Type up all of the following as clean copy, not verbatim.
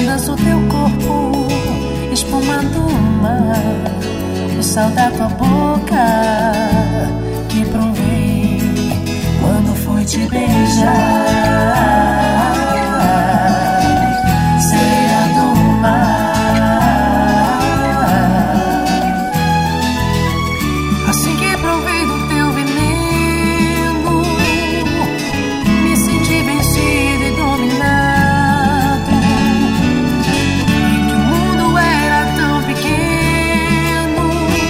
ondas o teu corpo, espumando o mar, o sal da tua boca que provei quando fui te beijar. Sereia do mar, assim que provei do teu veneno, me senti vencido e dominado, e que o mundo era tão pequeno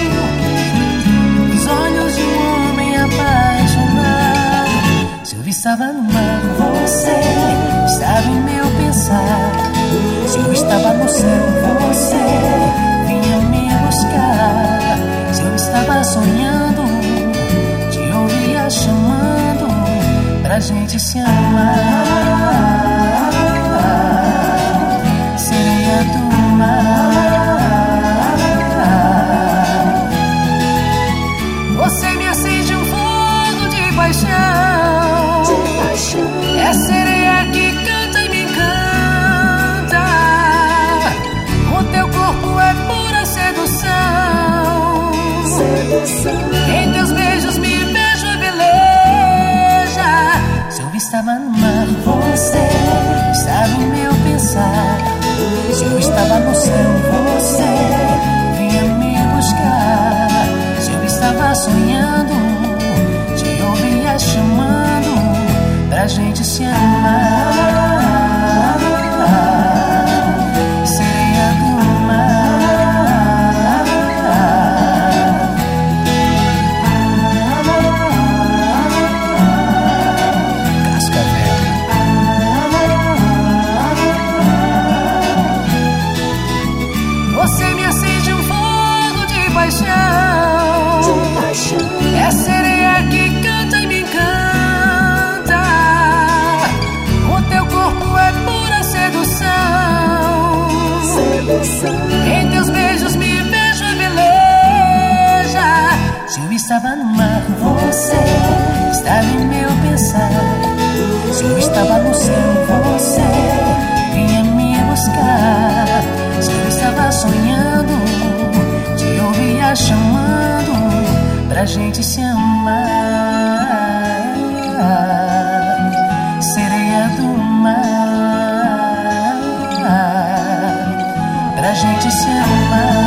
nos olhos de um homem apaixonado. Se eu estava no mar, você estava em meu pensar. Se eu estava no céu, você vinha me buscar. Se eu estava sonhando, te ouvia chamando pra gente se amar. Sereia do mar, você me acende um fogo de paixão. É a sereia que canta e me encanta. O teu corpo é pura sedução. Em teus beijos me vejo a beleza. Se eu estava no mar, você estava em meu pensar. Se eu estava no céu, você vinha me buscar. Se eu estava sonhando, te ouvia chamando pra gente se amar. Sereia do mar, Cascavel. Você me acende um fogo de paixão. É a sereia que canta e me encanta. O teu corpo é pura sedução. Em teus beijos me vejo a beleza. Se eu estava no mar, você estava em meu pensar. Se eu estava no céu, você vinha me buscar. Se eu estava sonhando, te ouvia chamando pra gente se amar. Sereia do mar, pra gente se amar.